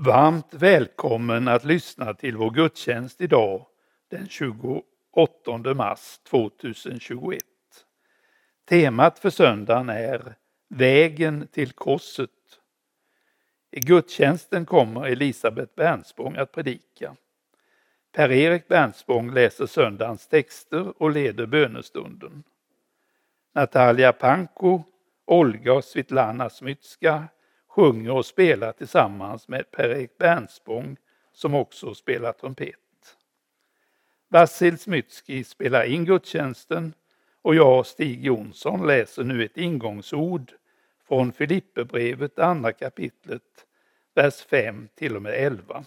Varmt välkommen att lyssna till vår gudstjänst idag den 28 mars 2021. Temat för söndagen är Vägen till korset. I gudstjänsten kommer Elisabeth Bernspång att predika. Per-Erik Bernspång läser söndagens texter och leder bönestunden. Natalia Panko, Olga och Svetlana Smytska sjunger och spelar tillsammans med Per-Erik Bernspång som också spelar trumpet. Vasil Smytski spelar in gudstjänsten och jag, Stig Jonsson, läser nu ett ingångsord från Filipperbrevet, andra kapitlet, vers 5 till och med 11.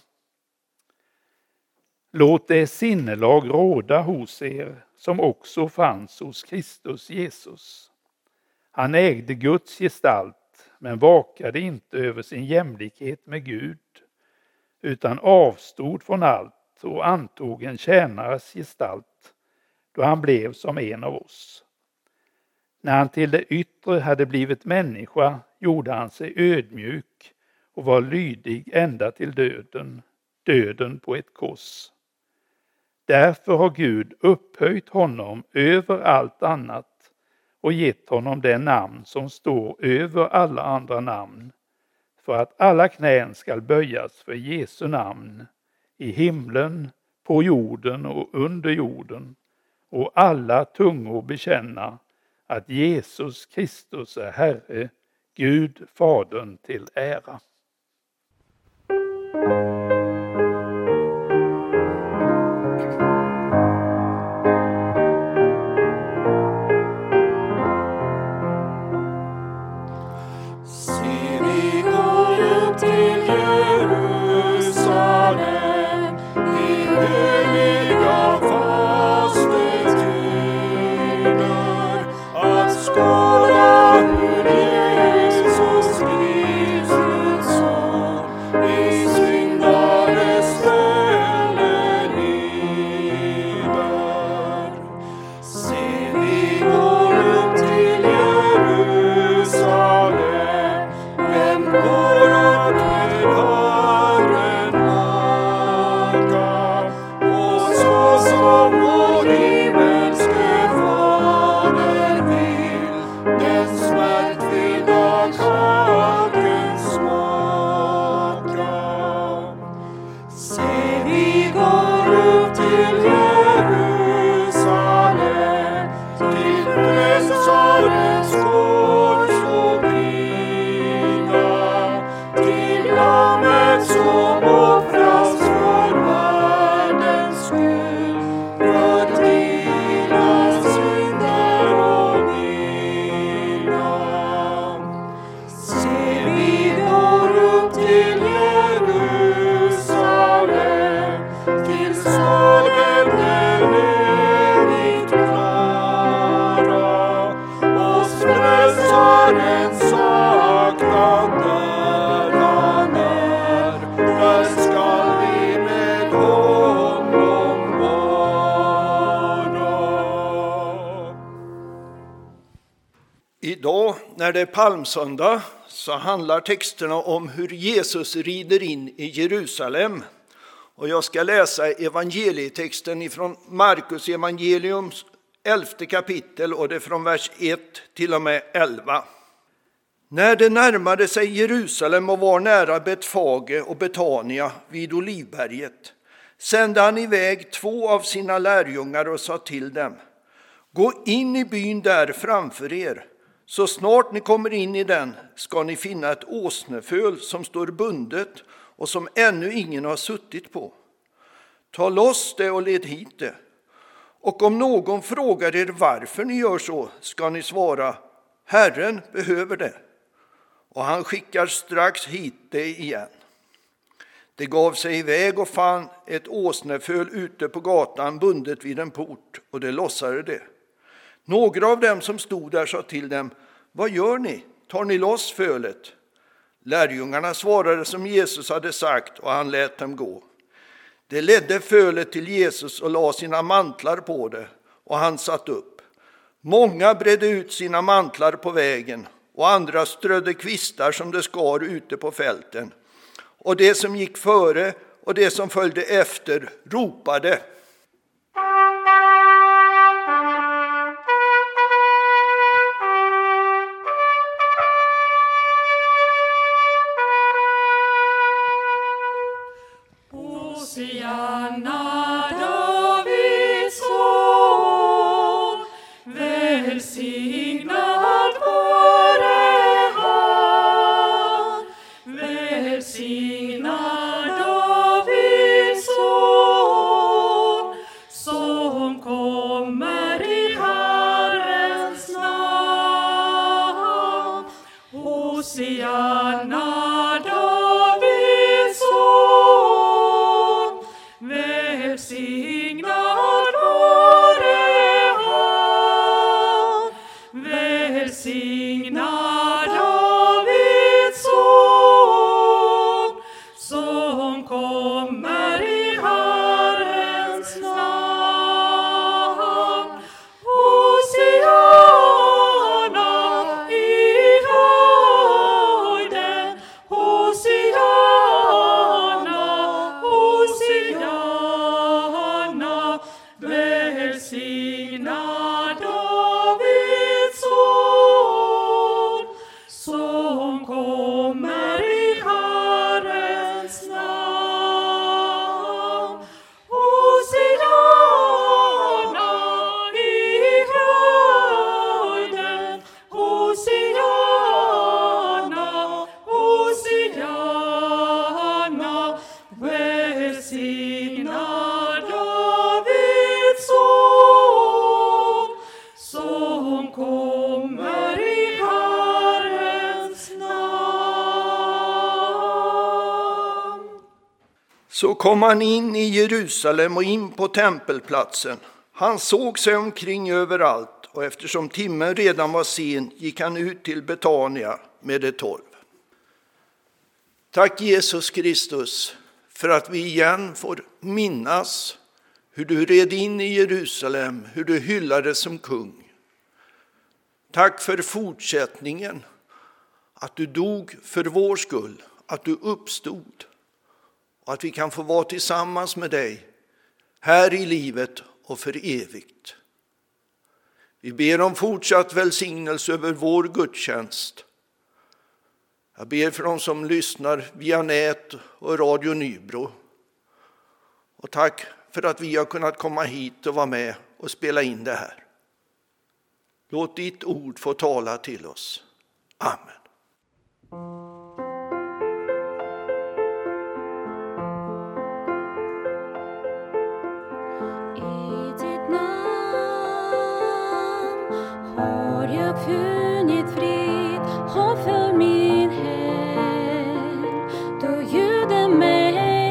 Låt det sinnelag råda hos er som också fanns hos Kristus Jesus. Han ägde Guds gestalt men vakade inte över sin jämlikhet med Gud, utan avstod från allt och antog en tjänares gestalt då han blev som en av oss. När han till det yttre hade blivit människa gjorde han sig ödmjuk och var lydig ända till döden på ett kors. Därför har Gud upphöjt honom över allt annat och gett honom det namn som står över alla andra namn, för att alla knän skall böjas för Jesu namn, i himlen, på jorden och under jorden, och alla tungor bekänna att Jesus Kristus är Herre, Gud Fadern till ära. Idag när det är palmsöndag så handlar texterna om hur Jesus rider in i Jerusalem. Och jag ska läsa evangelietexten ifrån Markus evangeliums 11:e kapitel och det är från vers 1 till och med 11. När det närmade sig Jerusalem och var nära Betfage och Betania vid Olivberget sände han iväg 2 av sina lärjungar och sa till dem: gå in i byn där framför er. Så snart ni kommer in i den ska ni finna ett åsneföl som står bundet och som ännu ingen har suttit på. Ta loss det och led hit det. Och om någon frågar er varför ni gör så ska ni svara: Herren behöver det. Och han skickar strax hit det igen. Det gav sig iväg och fann ett åsneföl ute på gatan bundet vid en port, och det lossade det. Några av dem som stod där sa till dem: vad gör ni? Tar ni loss fölet? Lärjungarna svarade som Jesus hade sagt, och han lät dem gå. De ledde fölet till Jesus och la sina mantlar på det, och han satt upp. Många bredde ut sina mantlar på vägen, och andra strödde kvistar som det skar ute på fälten. Och det som gick före och det som följde efter ropade: Hosianna, Davids son, välsignad vare han, välsignad Davids son, som kommer i Herrens namn. Hosianna, Davids son, välsignad vare han, välsignad Davids son, som kommer i Herrens namn. Hosianna i höjden, Hosianna, Hosianna, välsignad Davids son, som kommer i Herrens namn. Hosianna i höjden, Hosianna, Hosianna, välsignad Davids son, som kommer i Herrens namn. Så kom han in i Jerusalem och in på tempelplatsen. Han såg sig omkring överallt, och eftersom timmen redan var sen gick han ut till Betania med de 12. Tack Jesus Kristus för att vi igen får minnas hur du red in i Jerusalem, hur du hyllades som kung. Tack för fortsättningen, att du dog för vår skull, att du uppstod och att vi kan få vara tillsammans med dig här i livet och för evigt. Vi ber om fortsatt välsignelse över vår gudstjänst. Jag ber för de som lyssnar via nät och Radio Nybro. Och tack för att vi har kunnat komma hit och vara med och spela in det här. Låt ditt ord få tala till oss. Amen. I ditt namn har jag funnit frid, har för min själ. Du ljuder mig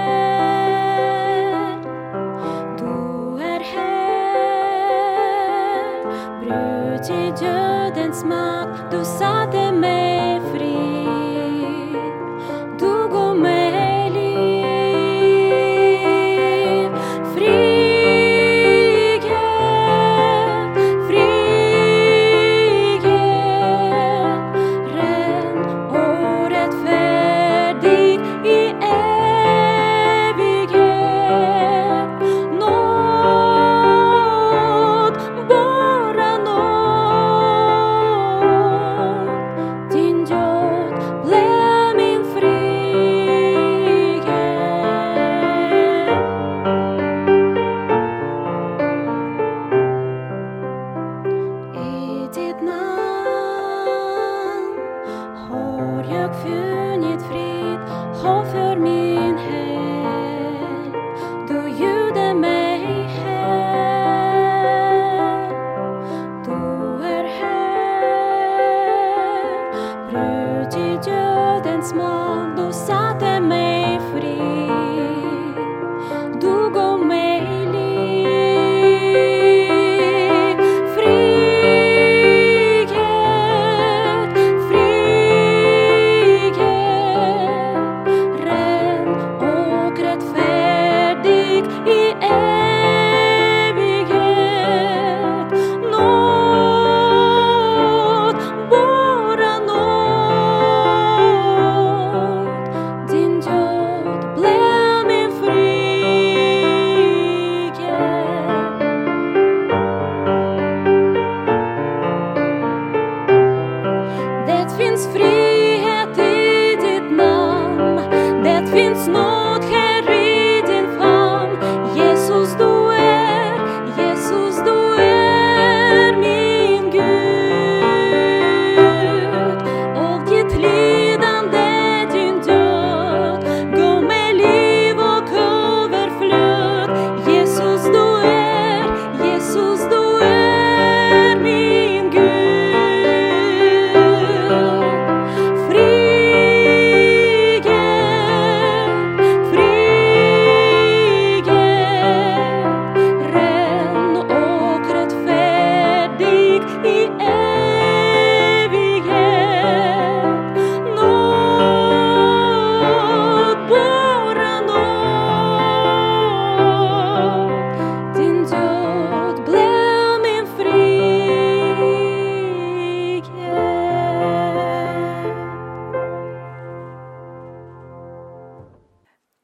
här, du är här. Brutit dödens makt, du satte mig fri. Du gav mig liv, frihet, frihet.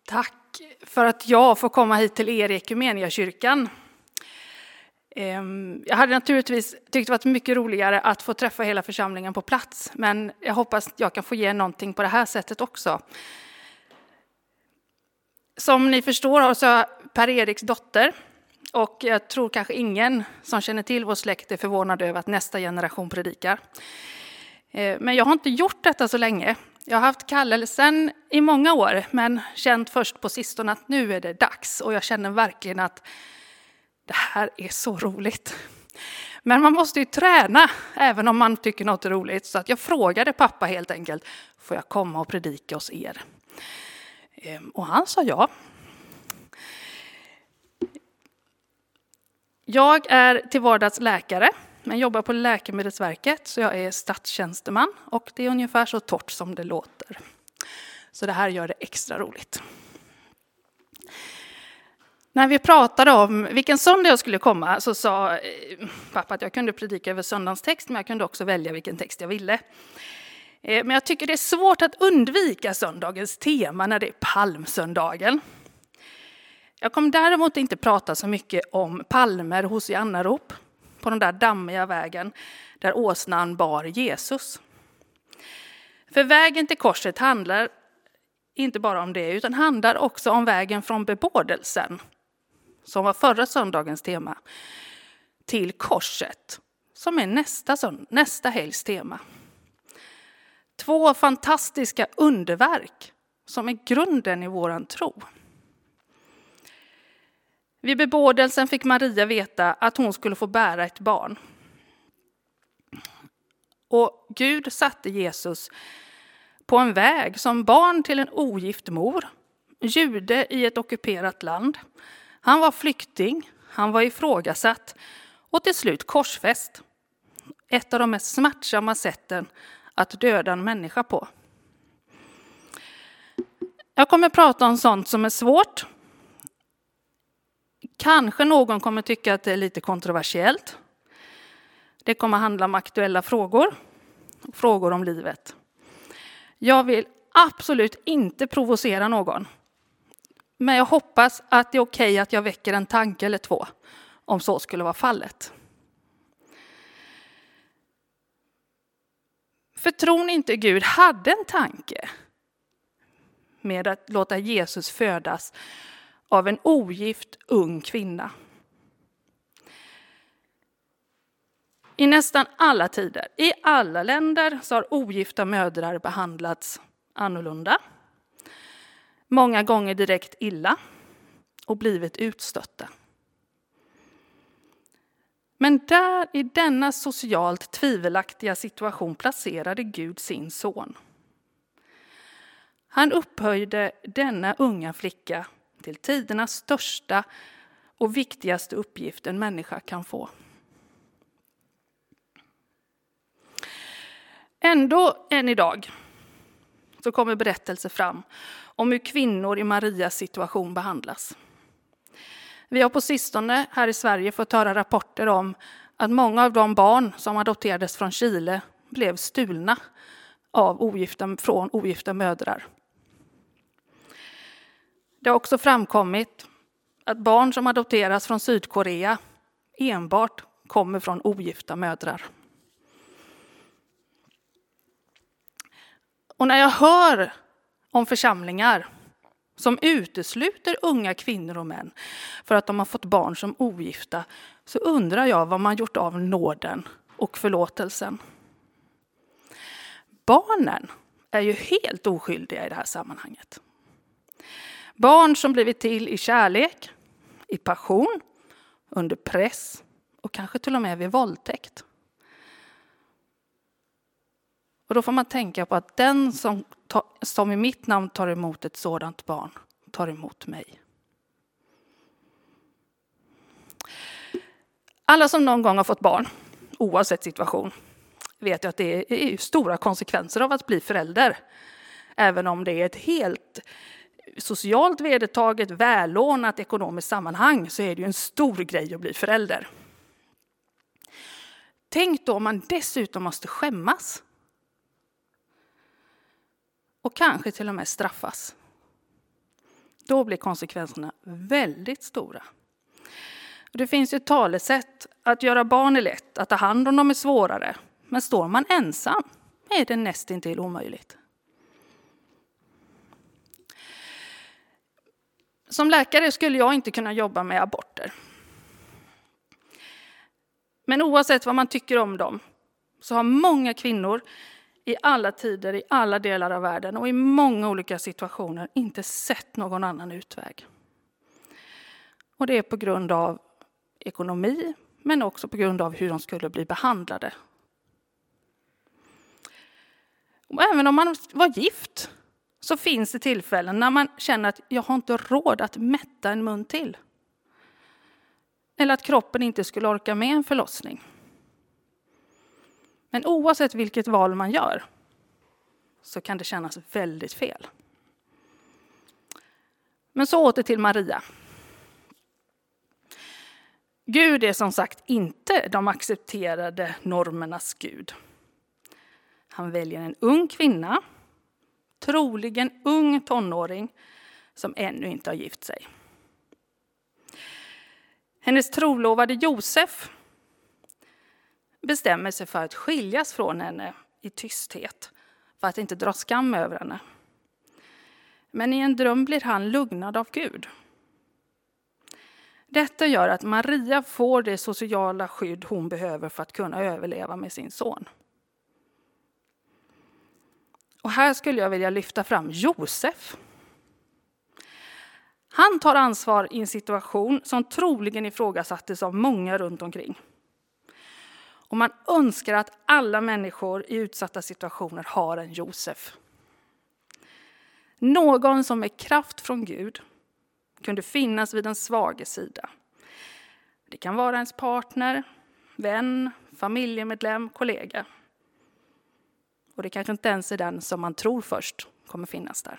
Tack för att jag får komma hit till er i Equmeniakyrkan. Jag hade naturligtvis tyckt det varit mycket roligare att få träffa hela församlingen på plats, men jag hoppas att jag kan få ge någonting på det här sättet också. Som ni förstår så är jag Per-Eriks dotter, och jag tror kanske ingen som känner till vår släkt är förvånad över att nästa generation predikar. Men jag har inte gjort detta så länge. Jag har haft kallelsen i många år, men känt först på sistone att nu är det dags. Och jag känner verkligen att det här är så roligt. Men man måste ju träna, även om man tycker något är roligt. Så att jag frågade pappa helt enkelt, får jag komma och predika hos er? Och han sa ja. Jag är till vardags läkare, men jobbar på Läkemedelsverket, så jag är statstjänsteman. Och det är ungefär så torrt som det låter. Så det här gör det extra roligt. När vi pratade om vilken söndag jag skulle komma så sa pappa att jag kunde predika över söndagens text, men jag kunde också välja vilken text jag ville. Men jag tycker det är svårt att undvika söndagens tema när det är palmsöndagen. Jag kommer däremot inte prata så mycket om palmer hos Annarop på den där dammiga vägen där åsnan bar Jesus. För vägen till korset handlar inte bara om det, utan handlar också om vägen från bebådelsen, som var förra söndagens tema, till korset, som är nästa helgs tema. 2 fantastiska underverk som är grunden i våran tro. Vid bebådelsen fick Maria veta att hon skulle få bära ett barn. Och Gud satte Jesus på en väg som barn till en ogift mor, jude i ett ockuperat land. Han var flykting, han var ifrågasatt och till slut korsfäst. Ett av de mest smärtsamma sätten att döda en människa på. Jag kommer prata om sånt som är svårt. Kanske någon kommer tycka att det är lite kontroversiellt. Det kommer handla om aktuella frågor, frågor om livet. Jag vill absolut inte provocera någon. Men jag hoppas att det är okej att jag väcker en tanke eller 2, om så skulle vara fallet. För tror inte Gud hade en tanke med att låta Jesus födas av en ogift ung kvinna? I nästan alla tider, i alla länder, så har ogifta mödrar behandlats annorlunda. Många gånger direkt illa och blivit utstötta. Men där i denna socialt tvivelaktiga situation placerade Gud sin son. Han upphöjde denna unga flicka till tidernas största och viktigaste uppgift en människa kan få. Ändå än idag så kommer berättelser fram om hur kvinnor i Marias situation behandlas. Vi har på sistone här i Sverige fått höra rapporter om att många av de barn som adopterades från Chile blev stulna från ogifta mödrar. Det har också framkommit att barn som adopteras från Sydkorea enbart kommer från ogifta mödrar. Och när jag hör om församlingar som utesluter unga kvinnor och män för att de har fått barn som ogifta, så undrar jag vad man gjort av nåden och förlåtelsen. Barnen är ju helt oskyldiga i det här sammanhanget. Barn som blivit till i kärlek, i passion, under press och kanske till och med vid våldtäkt. Och då får man tänka på att den som i mitt namn tar emot ett sådant barn tar emot mig. Alla som någon gång har fått barn, oavsett situation, vet ju att det är stora konsekvenser av att bli förälder. Även om det är ett helt socialt vedertaget, vällånat ekonomiskt sammanhang, så är det ju en stor grej att bli förälder. Tänk då om man dessutom måste skämmas. Och kanske till och med straffas. då blir konsekvenserna väldigt stora. Och det finns ju ett talesätt: att göra barn är lätt, att ta hand om dem är svårare. Men står man ensam är det nästintill omöjligt. Som läkare skulle jag inte kunna jobba med aborter. Men oavsett vad man tycker om dem så har många kvinnor i alla tider, i alla delar av världen och i många olika situationer inte sett någon annan utväg. Och det är på grund av ekonomi, men också på grund av hur de skulle bli behandlade. Och även om man var gift så finns det tillfällen när man känner att jag har inte råd att mätta en mun till. Eller att kroppen inte skulle orka med en förlossning. Men oavsett vilket val man gör så kan det kännas väldigt fel. Men så åter till Maria. Gud är som sagt inte de accepterade normernas Gud. Han väljer en ung kvinna, troligen ung tonåring, som ännu inte har gift sig. Hennes trolovade Josef bestämmer sig för att skiljas från henne i tysthet, för att inte dra skam över henne. Men i en dröm blir han lugnad av Gud. Detta gör att Maria får det sociala skydd hon behöver för att kunna överleva med sin son. Och här skulle jag vilja lyfta fram Josef. Han tar ansvar i en situation som troligen ifrågasattes av många runt omkring. Och man önskar att alla människor i utsatta situationer har en Josef. Någon som med kraft från Gud kunde finnas vid en svag sida. Det kan vara ens partner, vän, familjemedlem, kollega. Och det kanske inte ens är den som man tror först kommer finnas där.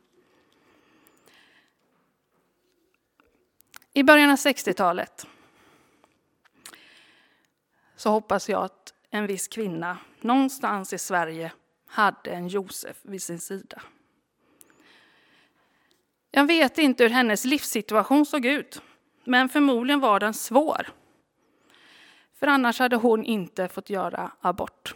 I början av 60-talet så hoppas jag att en viss kvinna någonstans i Sverige hade en Josef vid sin sida. Jag vet inte hur hennes livssituation såg ut, men förmodligen var den svår. För annars hade hon inte fått göra abort.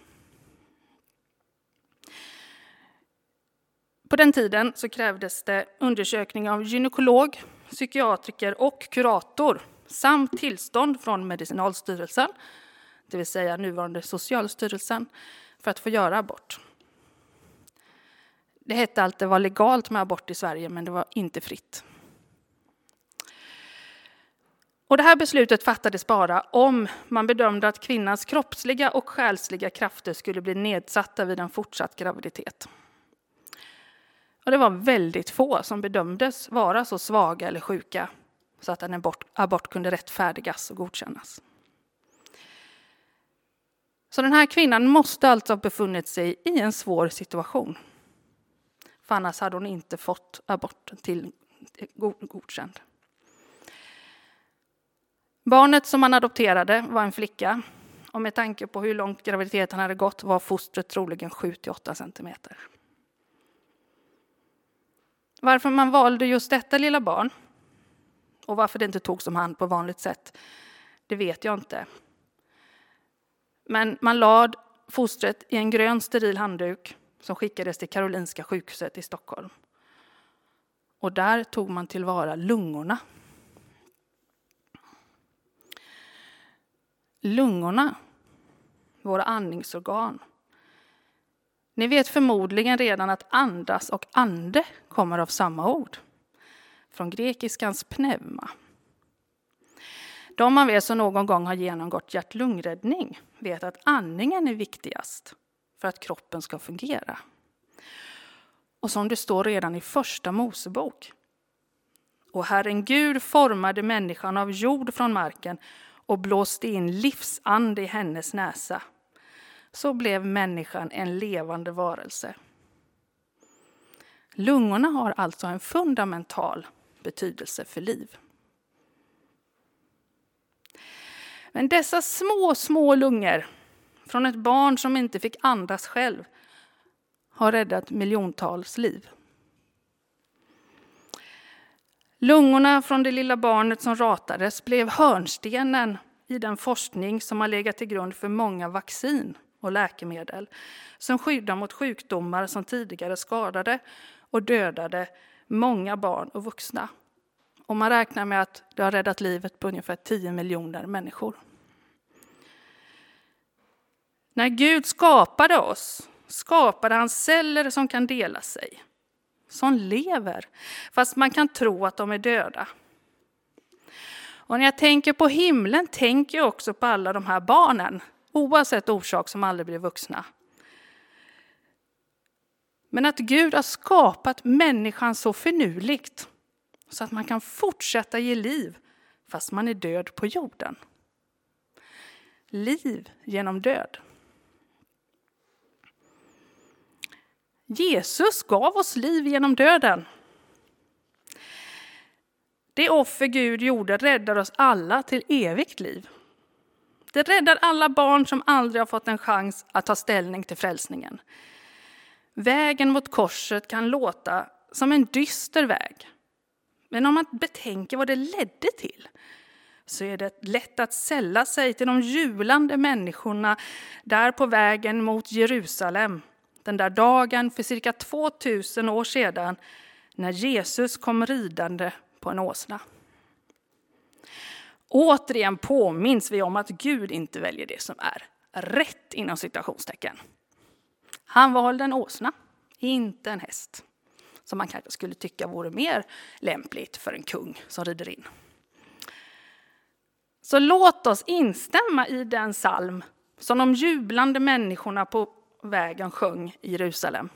På den tiden så krävdes det undersökning av gynekolog, psykiatriker och kurator samt tillstånd från Medicinalstyrelsen, det vill säga nuvarande Socialstyrelsen, för att få göra abort. Det hette att det var legalt med abort i Sverige, men det var inte fritt. Och det här beslutet fattades bara om man bedömde att kvinnans kroppsliga och själsliga krafter skulle bli nedsatta vid en fortsatt graviditet. Och det var väldigt få som bedömdes vara så svaga eller sjuka så att en abort kunde rättfärdigas och godkännas. Så den här kvinnan måste alltså ha befunnit sig i en svår situation. För annars hade hon inte fått aborten till godkänd. Barnet som man adopterade var en flicka. Och med tanke på hur långt graviditeten hade gått var fostret troligen 7-8 centimeter. Varför man valde just detta lilla barn och varför det inte togs om hand på vanligt sätt, det vet jag inte. Men man lade fostret i en grön steril handduk som skickades till Karolinska sjukhuset i Stockholm. Och där tog man tillvara lungorna. Lungorna, våra andningsorgan. Ni vet förmodligen redan att andas och ande kommer av samma ord. Från grekiskans pneuma. De av er som någon gång har genomgått hjärt-lungräddning vet att andningen är viktigast för att kroppen ska fungera. Och som det står redan i första Mosebok. Och Herren Gud formade människan av jord från marken och blåste in livsande i hennes näsa. Så blev människan en levande varelse. Lungorna har alltså en fundamental betydelse för liv. Men dessa små lungor från ett barn som inte fick andas själv har räddat miljontals liv. Lungorna från det lilla barnet som ratades blev hörnstenen i den forskning som har legat till grund för många vaccin och läkemedel som skyddar mot sjukdomar som tidigare skadade och dödade många barn och vuxna. Och man räknar med att det har räddat livet på ungefär 10 miljoner människor. När Gud skapade oss skapade han celler som kan dela sig, som lever, fast man kan tro att de är döda. Och när jag tänker på himlen tänker jag också på alla de här barnen, oavsett orsak, som aldrig blir vuxna. Men att Gud har skapat människan så finurligt så att man kan fortsätta ge liv fast man är död på jorden. Liv genom död. Jesus gav oss liv genom döden. Det offer Gud gjorde räddar oss alla till evigt liv. Det räddar alla barn som aldrig har fått en chans att ta ställning till frälsningen. Vägen mot korset kan låta som en dyster väg. Men om man betänker vad det ledde till så är det lätt att sälla sig till de jublande människorna där på vägen mot Jerusalem. Den där dagen för cirka 2000 år sedan när Jesus kom ridande på en åsna. Återigen påminns vi om att Gud inte väljer det som är rätt inom citationstecken. Han valde en åsna, inte en häst. Som man kanske skulle tycka vore mer lämpligt för en kung som rider in. Så låt oss instämma i den psalm som de jublande människorna på vägen sjöng i Jerusalem.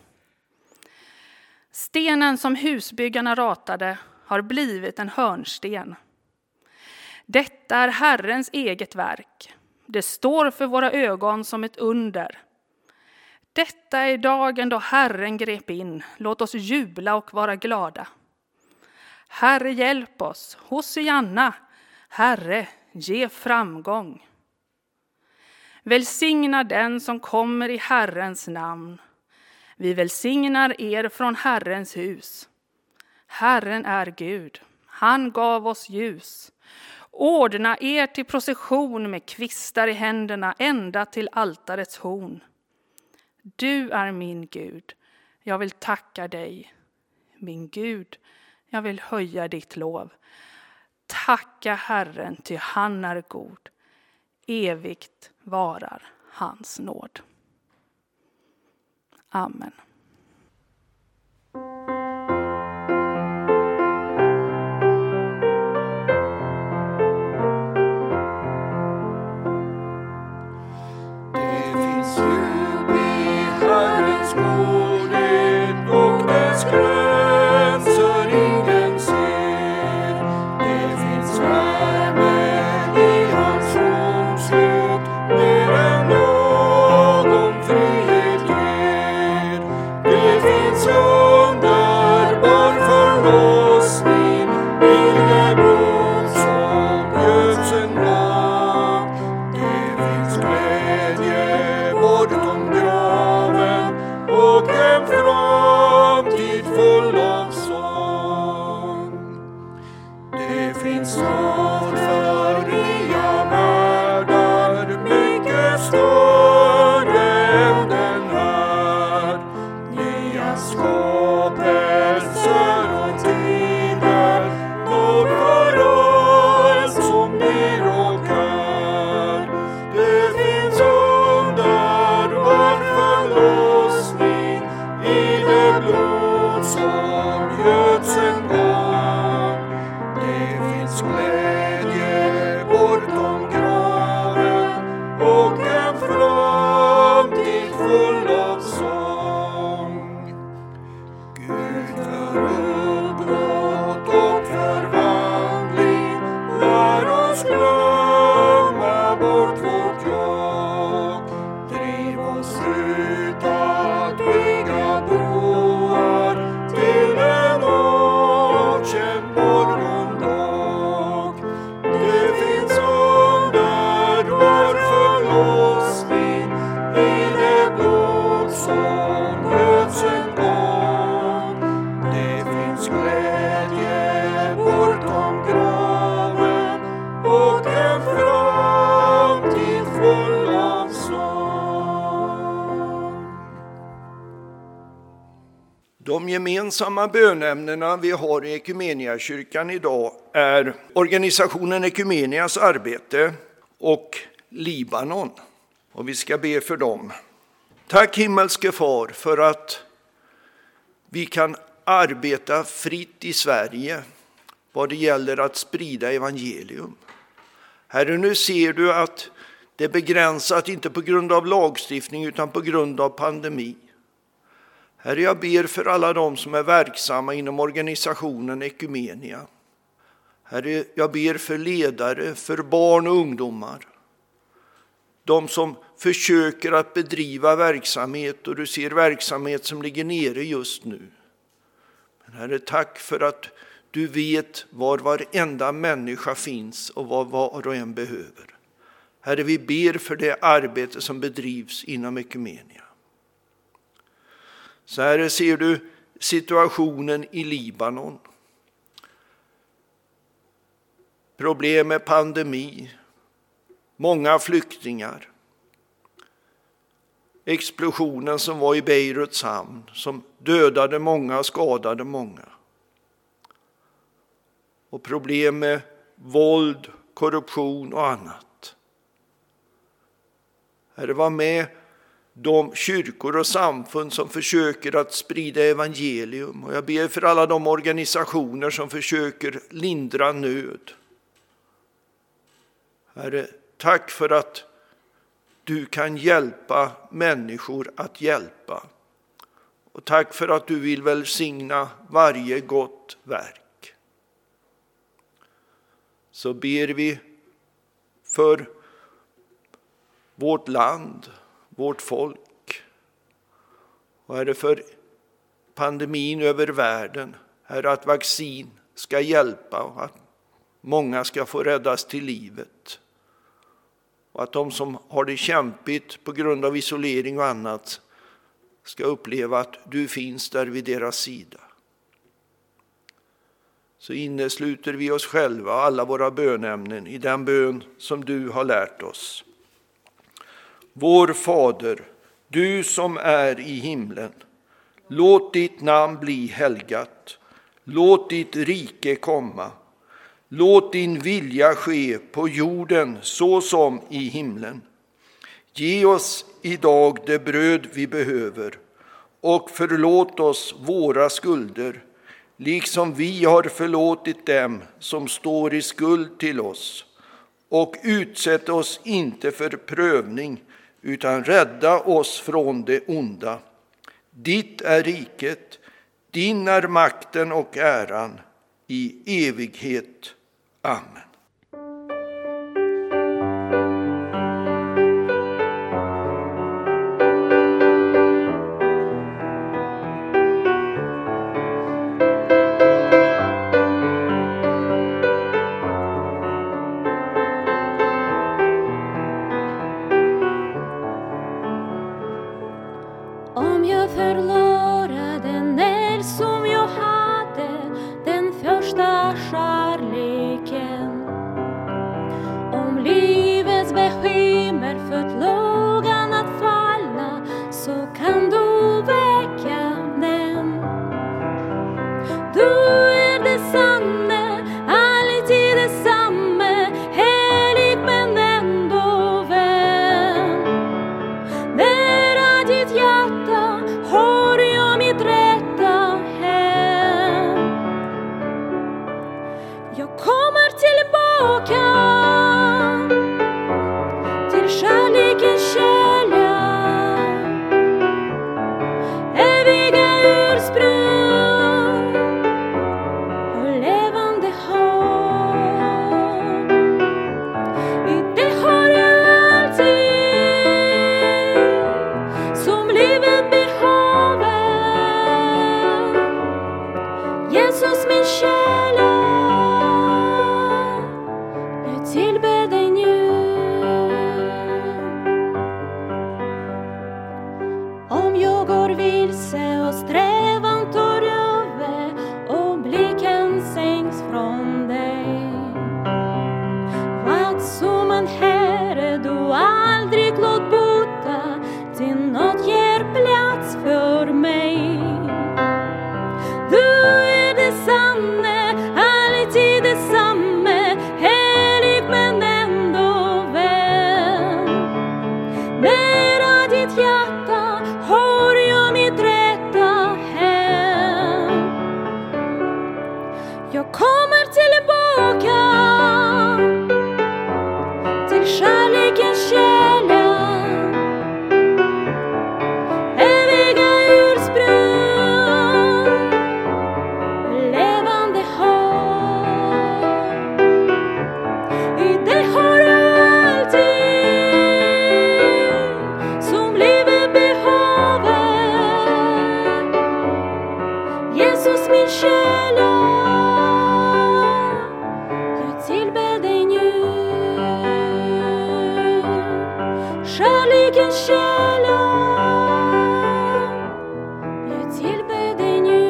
Stenen som husbyggarna ratade har blivit en hörnsten. Detta är Herrens eget verk. Det står för våra ögon som ett under. Detta är dagen då Herren grep in. Låt oss jubla och vara glada. Herre, hjälp oss. Hosianna. Herre, ge framgång. Välsigna den som kommer i Herrens namn. Vi välsignar er från Herrens hus. Herren är Gud. Han gav oss ljus. Ordna er till procession med kvistar i händerna ända till altarets horn. Du är min Gud. Jag vill tacka dig. Min Gud, jag vill höja ditt lov. Tacka Herren, ty han är god. Evigt varar hans nåd. Amen. Det finns djup i Herrens godhet och dess gränser ingen ser. Det finns värme i hans omslut mer än någon frihet ger. Det finns underbar förlossning i det blod som göds en gång. Det finns glädje bortom graven och en framtid full av sång. Det finns nåd för nya världar mycket större än den här. Nya skapelser och tider, nåd för allt som blir och är. Det finns underbar förlossning i det blod som göds en gång. Det finns glädje bortom graven och en framtid full av sång. Gud för uppbrott och förvandling, lär oss glömma bort vårt jag. Driv oss ut att bygga broar till en okänd morgondag. Det finns underbar förlossning i det blod som göds en gång. Det finns glädje gemensamma bönämnena vi har i Ekumeniakyrkan idag är organisationen Ekumenias arbete och Libanon. Och vi ska be för dem. Tack himmelske far för att vi kan arbeta fritt i Sverige vad det gäller att sprida evangelium. Herre, nu ser du att det är begränsat inte på grund av lagstiftning utan på grund av pandemi. Herre, jag ber för alla de som är verksamma inom organisationen Ekumenia. Herre, jag ber för ledare, för barn och ungdomar. De som försöker att bedriva verksamhet och du ser verksamhet som ligger nere just nu. Men Herre, tack för att du vet var varenda människa finns och vad var och en behöver. Herre, vi ber för det arbete som bedrivs inom Ekumenia. Så här ser du situationen i Libanon. Problem med pandemi. Många flyktingar. Explosionen som var i Beiruts hamn som dödade många och skadade många. Och problem med våld, korruption och annat. Herre, var med de kyrkor och samfund som försöker att sprida evangelium. Och jag ber för alla de organisationer som försöker lindra nöd. Herre, tack för att du kan hjälpa människor att hjälpa. Och tack för att du vill välsigna varje gott verk. Så ber vi för vårt land, vårt folk. Och Herre, för pandemin över världen. Herre, att vaccin ska hjälpa och att många ska få räddas till livet. Och att de som har det kämpigt på grund av isolering och annat ska uppleva att du finns där vid deras sida. Så innesluter vi oss själva, alla våra bönämnen, i den bön som du har lärt oss. Vår Fader, du som är i himlen, låt ditt namn bli helgat. Låt ditt rike komma. Låt din vilja ske på jorden så som i himlen. Ge oss idag det bröd vi behöver och förlåt oss våra skulder, liksom vi har förlåtit dem som står i skuld till oss. Och utsätt oss inte för prövning, utan rädda oss från det onda. Ditt är riket, din är makten och äran i evighet. Amen. Om jag förlorade när som jag hade den första kärleken, om livets bekymmer fått lågan att falla, så kan du väcka den. Du är detsamme, alltid detsamme, helig men ändå vän. Nära ditt hjärta har jag mitt rätta hem. Jag kommer tillbaka till kärlekens källa, eviga ursprung och levande hopp. I det har jag allting som livet behöver. Jesus min källa, jag tillber dig nu. Om jag går vilse och strävan tar över och blicken sänks från dig, vad som än Herre du aldrig låt bota, till något ger plats för mig. Jag kommer tillbaka till kärlekens källa, eviga ursprung, levande hav. I det har jag allting som livet behöver. Jesus min källa, jag tillber dig nu. Kärlekens källa, jag tillber dig nu.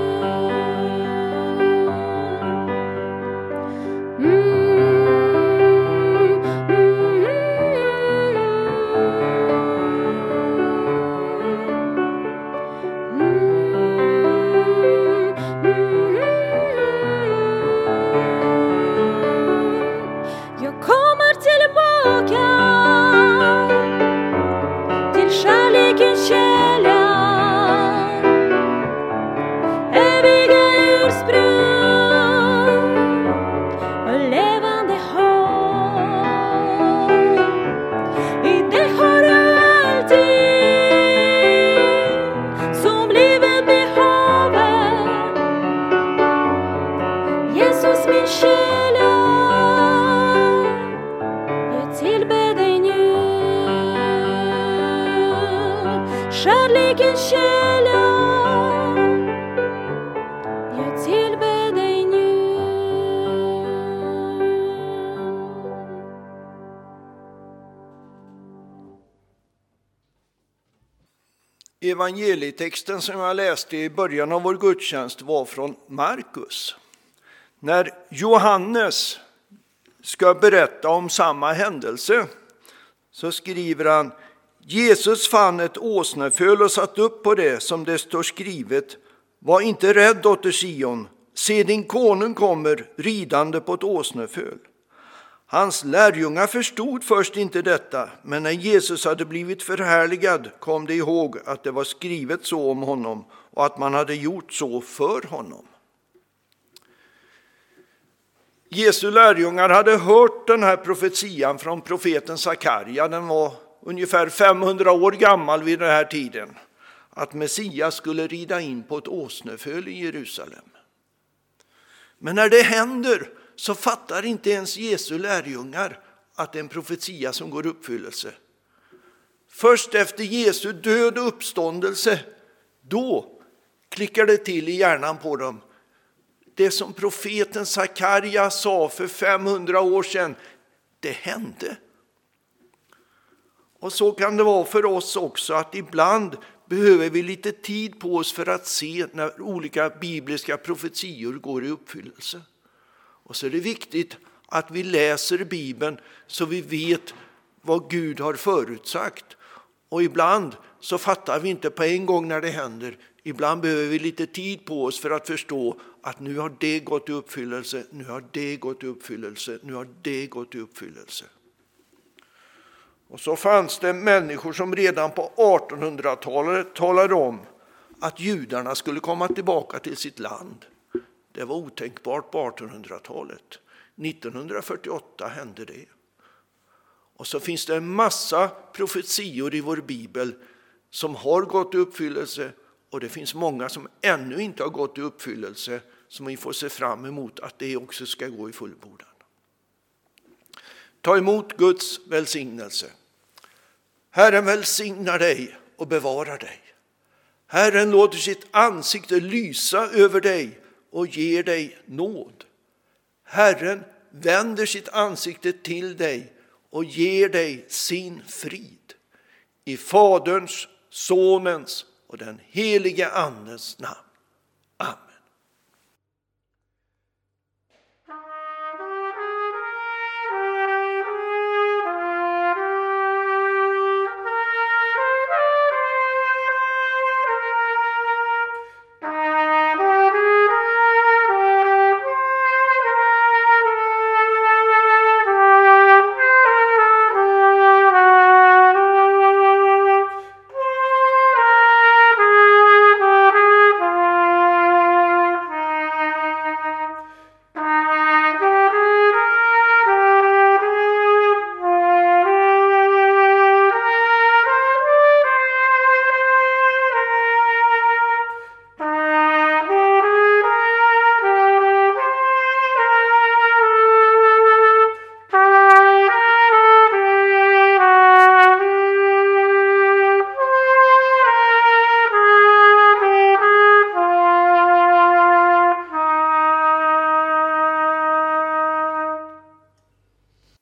Jag kommer tillbaka till kärlekens källa, eviga ursprung och levande hav. I det har jag allting som livet behöver. Jesus min källa, jag tillber dig nu. Kärlekens källa, jag tillber dig nu. Evangelietexten som jag läste i början av vår gudstjänst var från Markus. När Johannes ska berätta om samma händelse så skriver han: Jesus fann ett åsneföl och satt upp på det, som det står skrivet: var inte rädd, dotter Sion, se din konung kommer ridande på ett åsneföl. Hans lärjungar förstod först inte detta, men när Jesus hade blivit förhärligad kom de ihåg att det var skrivet så om honom och att man hade gjort så för honom. Jesu lärjungar hade hört den här profetian från profeten Sakarja. Den var ungefär 500 år gammal vid den här tiden. Att Messias skulle rida in på ett åsneföl i Jerusalem. Men när det händer så fattar inte ens Jesu lärjungar att det är en profetia som går i uppfyllelse. Först efter Jesu död och uppståndelse, då klickar det till i hjärnan på dem. Det som profeten Sakarja sa för 500 år sedan, det hände. Och så kan det vara för oss också, att ibland behöver vi lite tid på oss för att se när olika bibliska profetior går i uppfyllelse. Och så är det viktigt att vi läser Bibeln så vi vet vad Gud har förutsagt. Och ibland så fattar vi inte på en gång när det händer. Ibland behöver vi lite tid på oss för att förstå att nu har det gått i uppfyllelse, nu har det gått i uppfyllelse, nu har det gått i uppfyllelse. Och så fanns det människor som redan på 1800-talet talade om att judarna skulle komma tillbaka till sitt land. Det var otänkbart på 1800-talet. 1948 hände det. Och så finns det en massa profetior i vår bibel som har gått i uppfyllelse, och det finns många som ännu inte har gått i uppfyllelse, som vi får se fram emot att det också ska gå i fullbordan. Ta emot Guds välsignelse. Herren välsignar dig och bevarar dig. Herren låter sitt ansikte lysa över dig och ger dig nåd. Herren vänder sitt ansikte till dig och ger dig sin frid. I Faderns, Sonens och den helige Andens namn. Amen.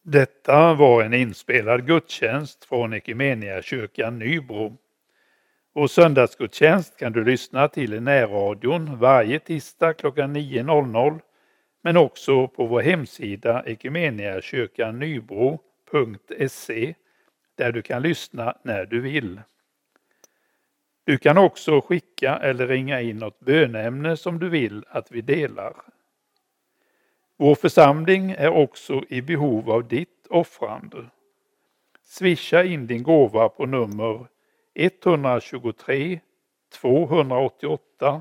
Detta var en inspelad gudstjänst från Equmeniakyrkan Nybro. Vår söndagsgudstjänst kan du lyssna till i närradion varje tisdag klockan 9.00, men också på vår hemsida equmeniakyrkannybro.se där du kan lyssna när du vill. Du kan också skicka eller ringa in något bönämne som du vill att vi delar. Vår församling är också i behov av ditt offrande. Swisha in din gåva på nummer 123 288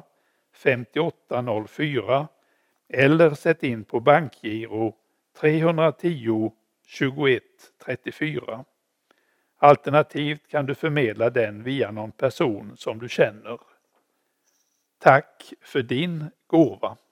5804 eller sätt in på bankgiro 310 21 34. Alternativt kan du förmedla den via någon person som du känner. Tack för din gåva.